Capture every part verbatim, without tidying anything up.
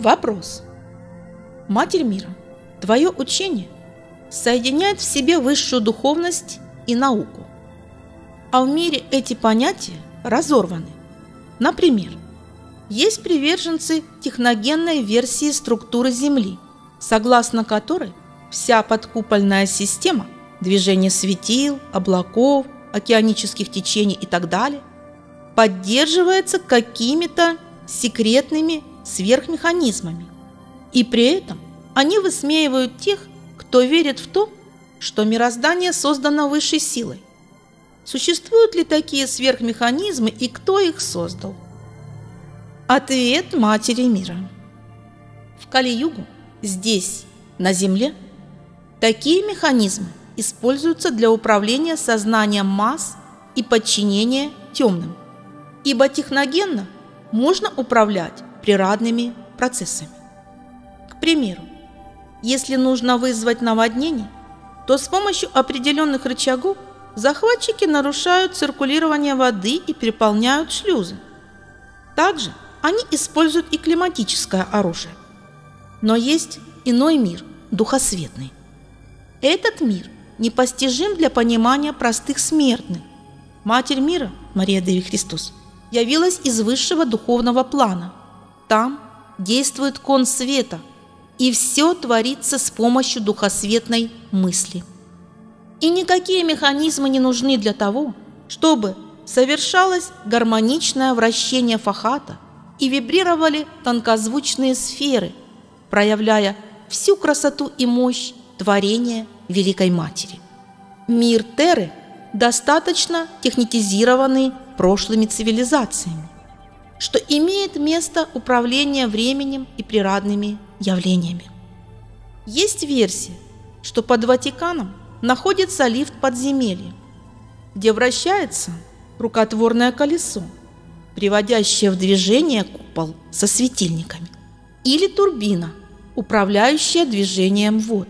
Вопрос. Матерь мира, твое учение соединяет в себе высшую духовность и науку, а в мире эти понятия разорваны. Например, есть приверженцы техногенной версии структуры Земли, согласно которой вся подкупольная система, движение светил, облаков, океанических течений и так далее, поддерживается какими-то секретными сверхмеханизмами. И при этом они высмеивают тех, кто верит в то, что мироздание создано высшей силой. Существуют ли такие сверхмеханизмы и кто их создал? Ответ Матери мира. В Кали-югу, здесь, на Земле, такие механизмы используются для управления сознанием масс и подчинения темным, ибо техногенно можно управлять природными процессами. К примеру, если нужно вызвать наводнение, то с помощью определенных рычагов захватчики нарушают циркулирование воды и переполняют шлюзы. Также они используют и климатическое оружие. Но есть иной мир, духосветный. Этот мир непостижим для понимания простых смертных. Матерь мира, Мария Деви Христос, явилась из высшего духовного плана. Там действует кон света, и все творится с помощью духосветной мысли. И никакие механизмы не нужны для того, чтобы совершалось гармоничное вращение фахата и вибрировали тонкозвучные сферы, проявляя всю красоту и мощь творения Великой Матери. Мир Терры достаточно технитизированный прошлыми цивилизациями, что имеет место управление временем и природными явлениями. Есть версия, что под Ватиканом находится лифт подземелья, где вращается рукотворное колесо, приводящее в движение купол со светильниками, или турбина, управляющая движением вод.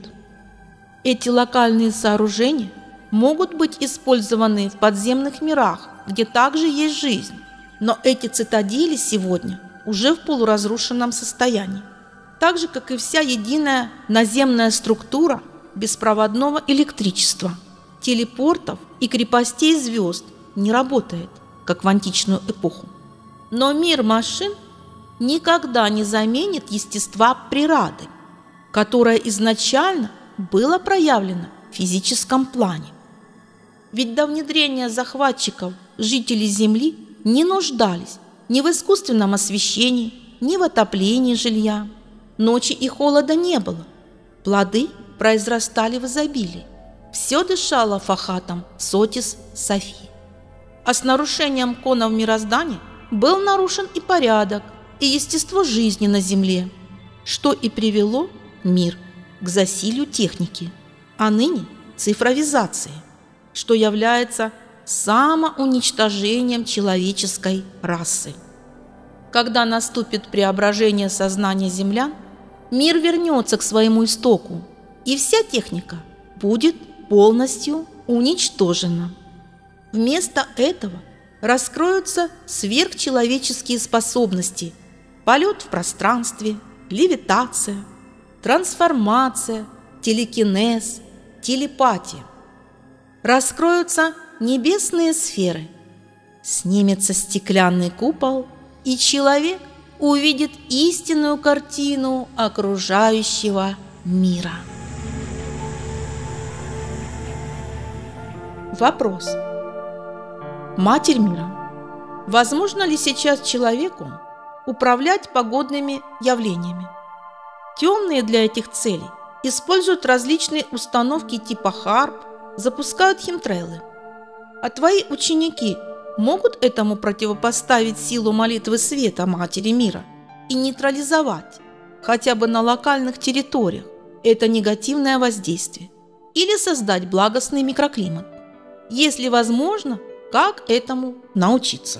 Эти локальные сооружения могут быть использованы в подземных мирах, где также есть жизнь, но эти цитадели сегодня уже в полуразрушенном состоянии, так же, как и вся единая наземная структура беспроводного электричества, телепортов и крепостей звезд не работает, как в античную эпоху. Но мир машин никогда не заменит естества природы, которое изначально было проявлено в физическом плане. Ведь до внедрения захватчиков жители Земли не нуждались ни в искусственном освещении, ни в отоплении жилья. Ночи и холода не было. Плоды произрастали в изобилии. Все дышало фахатом Сотис Софии. А с нарушением конов мироздания был нарушен и порядок, и естество жизни на Земле, что и привело мир к засилию техники, а ныне цифровизации, что является самоуничтожением человеческой расы. Когда наступит преображение сознания землян, мир вернется к своему истоку, и вся техника будет полностью уничтожена. Вместо этого раскроются сверхчеловеческие способности: полет в пространстве, левитация, трансформация, телекинез, телепатия. Раскроются небесные сферы, снимется стеклянный купол, и человек увидит истинную картину окружающего мира. Вопрос. Матерь мира, возможно ли сейчас человеку управлять погодными явлениями? Темные для этих целей используют различные установки типа харп, запускают химтрейлы. А твои ученики могут этому противопоставить силу молитвы света Матери мира и нейтрализовать хотя бы на локальных территориях это негативное воздействие или создать благостный микроклимат? Если возможно, как этому научиться?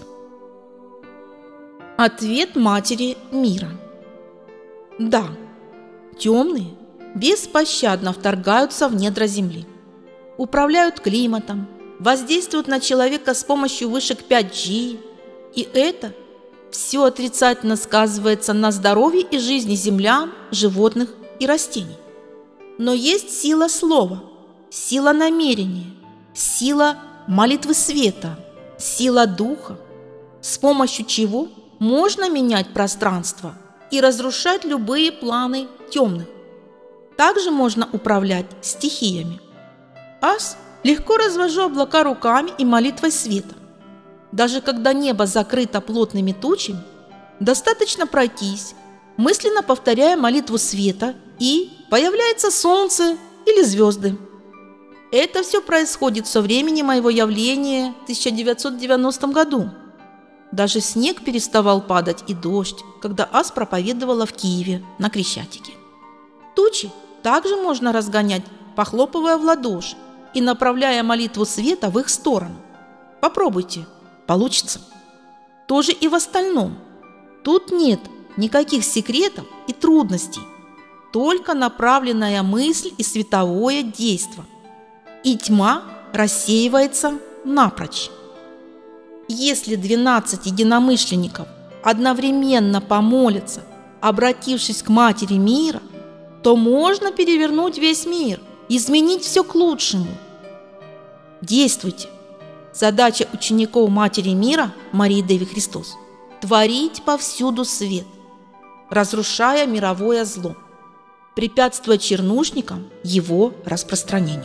Ответ Матери мира. Да, темные беспощадно вторгаются в недра Земли, управляют климатом, воздействуют на человека с помощью вышек пять джи, и это все отрицательно сказывается на здоровье и жизни землян, животных и растений. Но есть сила слова, сила намерения, сила молитвы света, сила духа, с помощью чего можно менять пространство и разрушать любые планы темных. Также можно управлять стихиями. Аз легко развожу облака руками и молитвой света. Даже когда небо закрыто плотными тучами, достаточно пройтись, мысленно повторяя молитву света, и появляется солнце или звезды. Это все происходит со времени моего явления в тысяча девятьсот девяностом году. Даже снег переставал падать и дождь, когда Аз проповедовала в Киеве на Крещатике. Тучи также можно разгонять, похлопывая в ладоши и направляя молитву света в их сторону. Попробуйте, получится. Тоже и в остальном. Тут нет никаких секретов и трудностей, только направленная мысль и световое действо. И тьма рассеивается напрочь. Если двенадцать единомышленников одновременно помолятся, обратившись к Матери мира, то можно перевернуть весь мир, изменить все к лучшему. Действуйте. Задача учеников Матери мира Марии Девы Христос – творить повсюду свет, разрушая мировое зло, препятствуя чернушникам его распространению.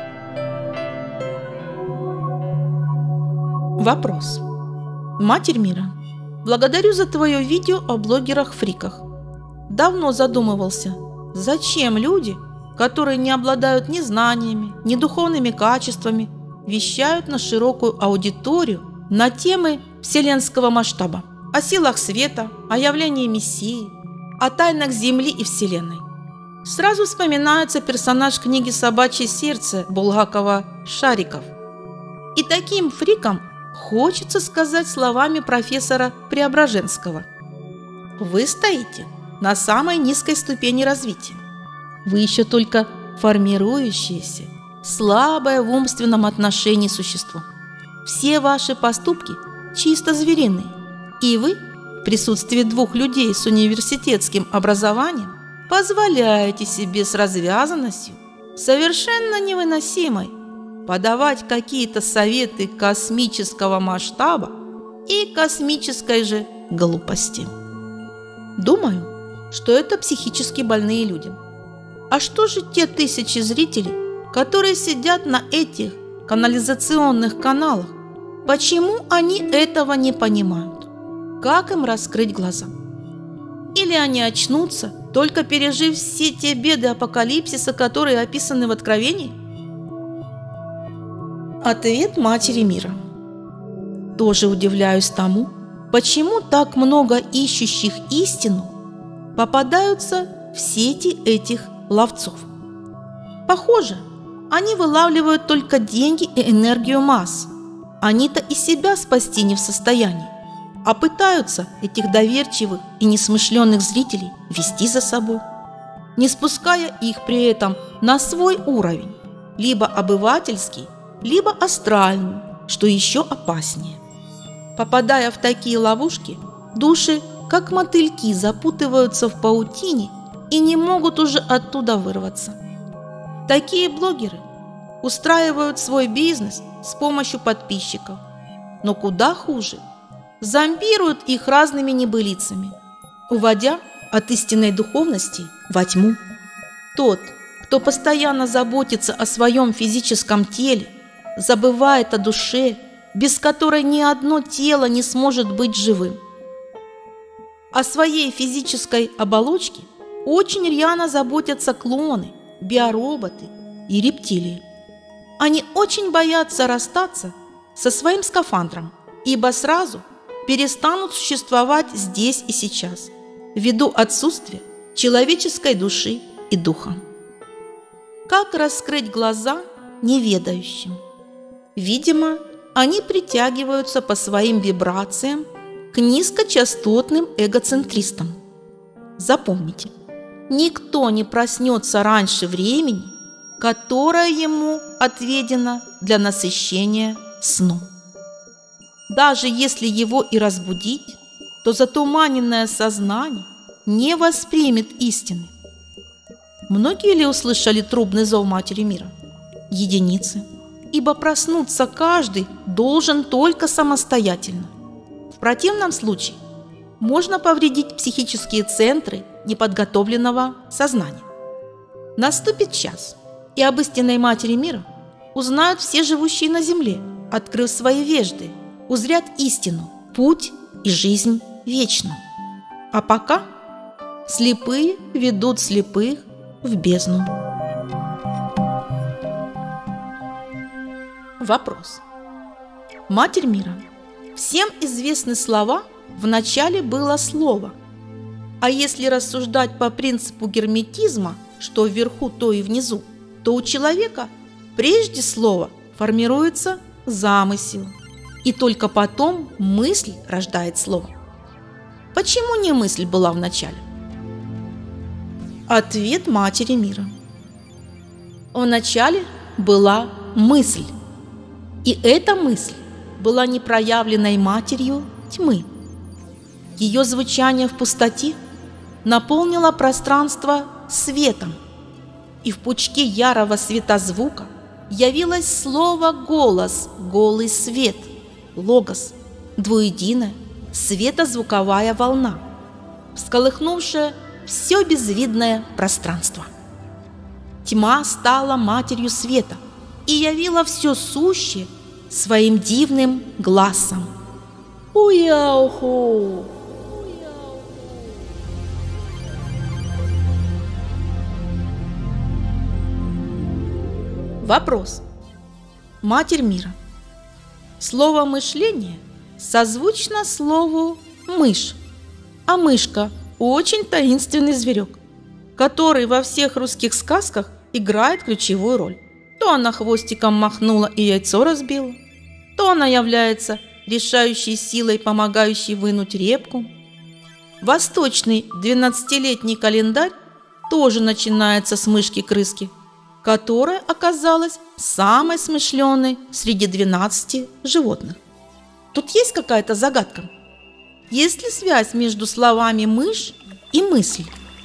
Вопрос. Матерь мира, благодарю за твое видео о блогерах-фриках. Давно задумывался, зачем люди, которые не обладают ни знаниями, ни духовными качествами, вещают на широкую аудиторию на темы вселенского масштаба, о силах света, о явлении Мессии, о тайнах Земли и Вселенной. Сразу вспоминается персонаж книги «Собачье сердце» Булгакова Шариков. И таким фрикам хочется сказать словами профессора Преображенского: вы стоите на самой низкой ступени развития. Вы еще только формирующееся, слабое в умственном отношении существо. Все ваши поступки чисто звериные, и вы в присутствии двух людей с университетским образованием позволяете себе с развязанностью, совершенно невыносимой, подавать какие-то советы космического масштаба и космической же глупости. Думаю, что это психически больные люди. А что же те тысячи зрителей, которые сидят на этих канализационных каналах? Почему они этого не понимают? Как им раскрыть глаза? Или они очнутся, только пережив все те беды апокалипсиса, которые описаны в Откровении? Ответ Матери мира. Тоже удивляюсь тому, почему так много ищущих истину попадаются в сети этих ловцов. Похоже, они вылавливают только деньги и энергию масс. Они-то и себя спасти не в состоянии, а пытаются этих доверчивых и несмышленных зрителей вести за собой, не спуская их при этом на свой уровень, либо обывательский, либо астральный, что еще опаснее. Попадая в такие ловушки, души, как мотыльки, запутываются в паутине и не могут уже оттуда вырваться. Такие блогеры устраивают свой бизнес с помощью подписчиков, но куда хуже – зомбируют их разными небылицами, уводя от истинной духовности во тьму. Тот, кто постоянно заботится о своем физическом теле, забывает о душе, без которой ни одно тело не сможет быть живым. О своей физической оболочке очень рьяно заботятся клоны, биороботы и рептилии. Они очень боятся расстаться со своим скафандром, ибо сразу перестанут существовать здесь и сейчас, ввиду отсутствия человеческой души и духа. Как раскрыть глаза неведающим? Видимо, они притягиваются по своим вибрациям к низкочастотным эгоцентристам. Запомните, никто не проснется раньше времени, которое ему отведено для насыщения сном. Даже если его и разбудить, то затуманенное сознание не воспримет истины. Многие ли услышали трубный зов Матери Мира? Единицы, ибо проснуться каждый должен только самостоятельно. В противном случае можно повредить психические центры неподготовленного сознания. Наступит час, и об истинной Матери Мира узнают все живущие на земле, открыв свои вежды, узрят истину, путь и жизнь вечную. А пока слепые ведут слепых в бездну. Вопрос. Матерь Мира, всем известны слова «в начале было слово». А если рассуждать по принципу герметизма, что вверху, то и внизу, то у человека прежде слова формируется замысел, и только потом мысль рождает слово. Почему не мысль была в начале? Ответ Матери Мира. В начале была мысль, и эта мысль была непроявленной матерью тьмы. Ее звучание в пустоте наполнило пространство светом, и в пучке ярого светозвука явилось слово «голос», «голый свет», «логос», двуединая светозвуковая волна, всколыхнувшая все безвидное пространство. Тьма стала матерью света и явила все сущее своим дивным глазом. Уяуху! Вопрос. Матерь Мира. Слово «мышление» созвучно слову «мышь», а мышка – очень таинственный зверек, который во всех русских сказках играет ключевую роль. То она хвостиком махнула и яйцо разбила, то она является решающей силой, помогающей вынуть репку. Восточный двенадцатилетний календарь тоже начинается с мышки-крыски, которая оказалась самой смышленой среди двенадцати животных. Тут есть какая-то загадка? Есть ли связь между словами «мышь» и «мысль»?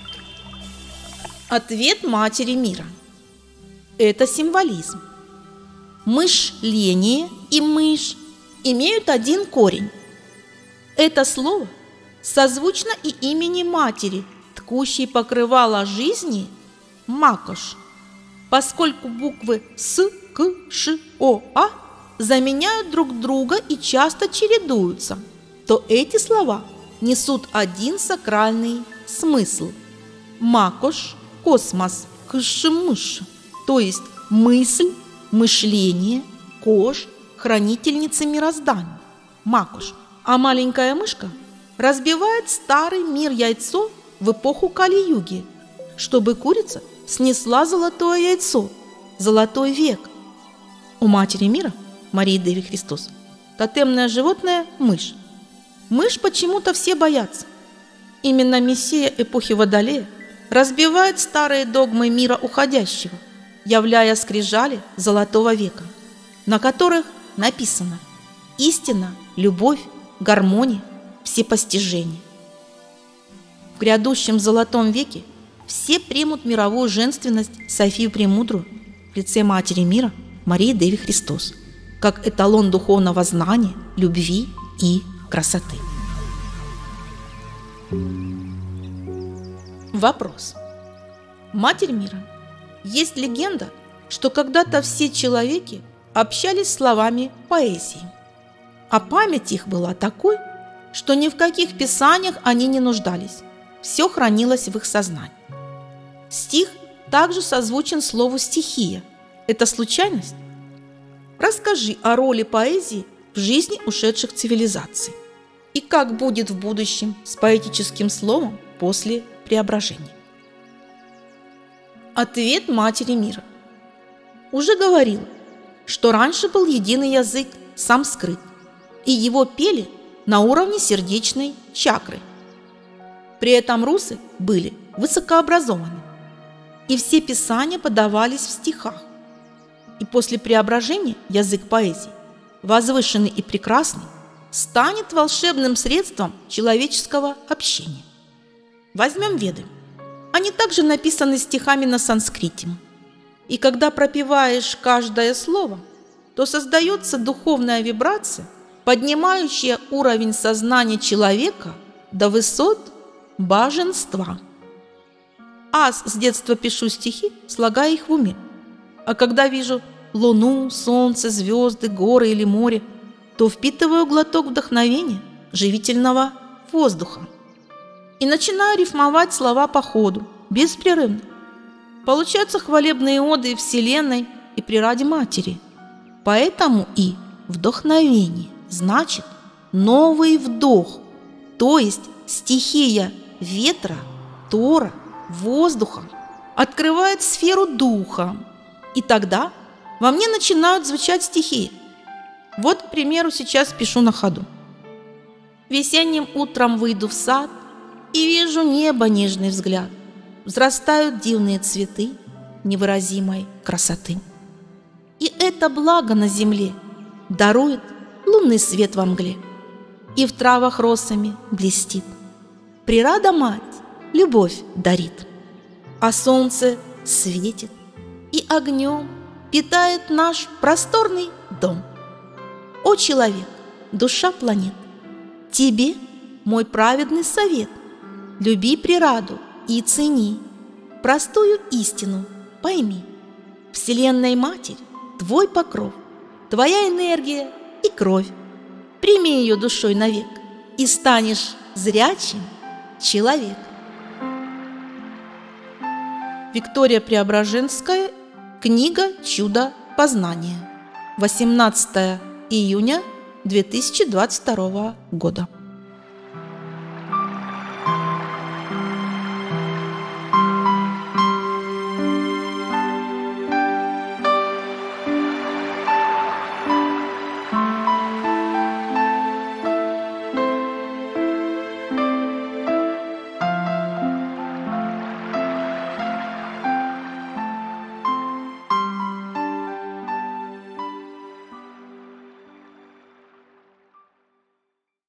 Ответ Матери Мира. Это символизм. Мышление и мышь имеют один корень. Это слово созвучно и имени матери, ткущей покрывало жизни макош. Поскольку буквы С, К, Ш, О, А заменяют друг друга и часто чередуются, то эти слова несут один сакральный смысл. Макош, космос, кыш-мыш, то есть мысль, мышление, кош, хранительница мироздания, макош. А маленькая мышка разбивает старый мир яйцо в эпоху Кали-юги, чтобы курица снесла золотое яйцо, золотой век. У Матери Мира, Марии Деви Христос, тотемное животное – мышь. Мышь почему-то все боятся. Именно Мессия эпохи Водолея разбивает старые догмы мира уходящего, являя скрижали золотого века, на которых написано «Истина, любовь, гармония, всепостижение». В грядущем золотом веке все примут мировую женственность Софию Премудрую в лице Матери Мира Марии Деви Христос как эталон духовного знания, любви и красоты. Вопрос. Матерь Мира. Есть легенда, что когда-то все человеки общались словами поэзии, а память их была такой, что ни в каких писаниях они не нуждались, все хранилось в их сознании. Стих также созвучен слову «стихия». Это случайность? Расскажи о роли поэзии в жизни ушедших цивилизаций и как будет в будущем с поэтическим словом после преображения. Ответ Матери Мира. Уже говорила, что раньше был единый язык санскрит, и его пели на уровне сердечной чакры. При этом русы были высокообразованы, и все писания подавались в стихах. И после преображения язык поэзии, возвышенный и прекрасный, станет волшебным средством человеческого общения. Возьмем Веды. Они также написаны стихами на санскрите. И когда пропеваешь каждое слово, то создается духовная вибрация, поднимающая уровень сознания человека до высот божества. А с детства пишу стихи, слагая их в уме. А когда вижу луну, солнце, звезды, горы или море, то впитываю глоток вдохновения, живительного воздуха. И начинаю рифмовать слова по ходу, беспрерывно. Получаются хвалебные оды Вселенной и природе Матери. Поэтому и вдохновение значит новый вдох, то есть стихия ветра, тора, воздуха открывает сферу духа. И тогда во мне начинают звучать стихи. Вот, к примеру, сейчас пишу на ходу. Весенним утром выйду в сад и вижу небо нежный взгляд. Взрастают дивные цветы невыразимой красоты. И это благо на земле дарует лунный свет во мгле, и в травах росами блестит. Природа мать любовь дарит, а солнце светит и огнем питает наш просторный дом. О, человек, душа планет, тебе мой праведный совет: люби природу и цени, простую истину пойми. Вселенной Матерь твой покров, твоя энергия и кровь. Прими ее душой навек, и станешь зрячим человек. Виктория Преображенская. Книга «Чудо познания». восемнадцатое июня две тысячи двадцать второго года.